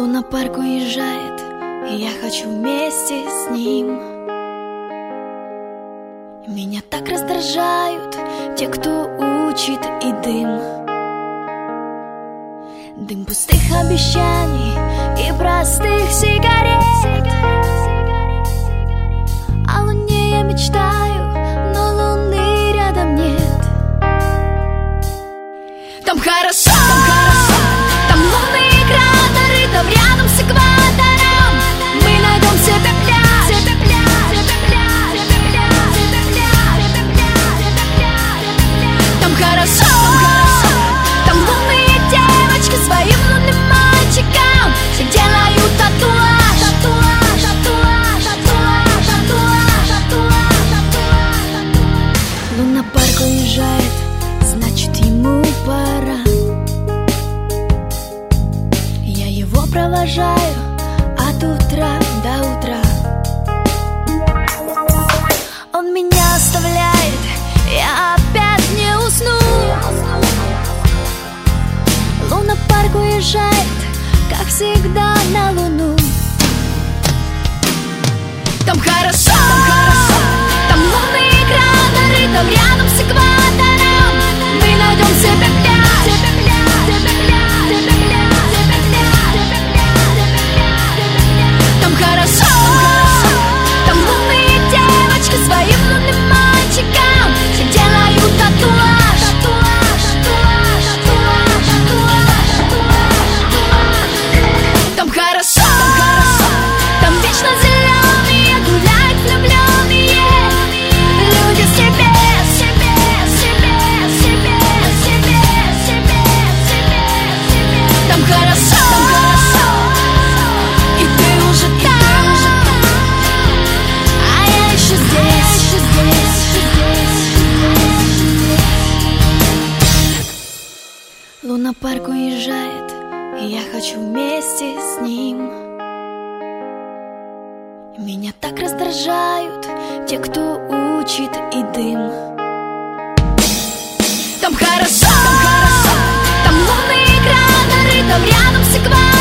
Лунапарк уезжает, и я хочу вместе с ним. Меня так раздражают те, кто учит, и дым. Дым пустых обещаний и простых сигарет. О луне я мечтаю, но луны рядом нет. Там хорошо, там лунные кратеры, там рядом с экватором мы найдем себе пляж. Там хорошо, там лунные девочки своим лунным мальчикам все делают татуаж. Лунапарк уезжает, значит ему пора. Я его провожаю от утра до утра. Он меня оставляет, я опять не усну. Лунапарк уезжает, как всегда, на луну. Там хорошо, там лунные кратеры, там рядом с экватором мы найдем себе пляж. Там хорошо, там лунные девочки своим лунным мальчикам все делают татуаж. Там хорошо, там вечно зеленые гуляют влюбленные люди себе. Там хорошо, и ты уже там, а я еще здесь. Лунапарк уезжает, и я хочу вместе с ним. Меня так раздражают те, кто учит, и дым. Там хорошо, там лунные кратеры, там рядом с экватором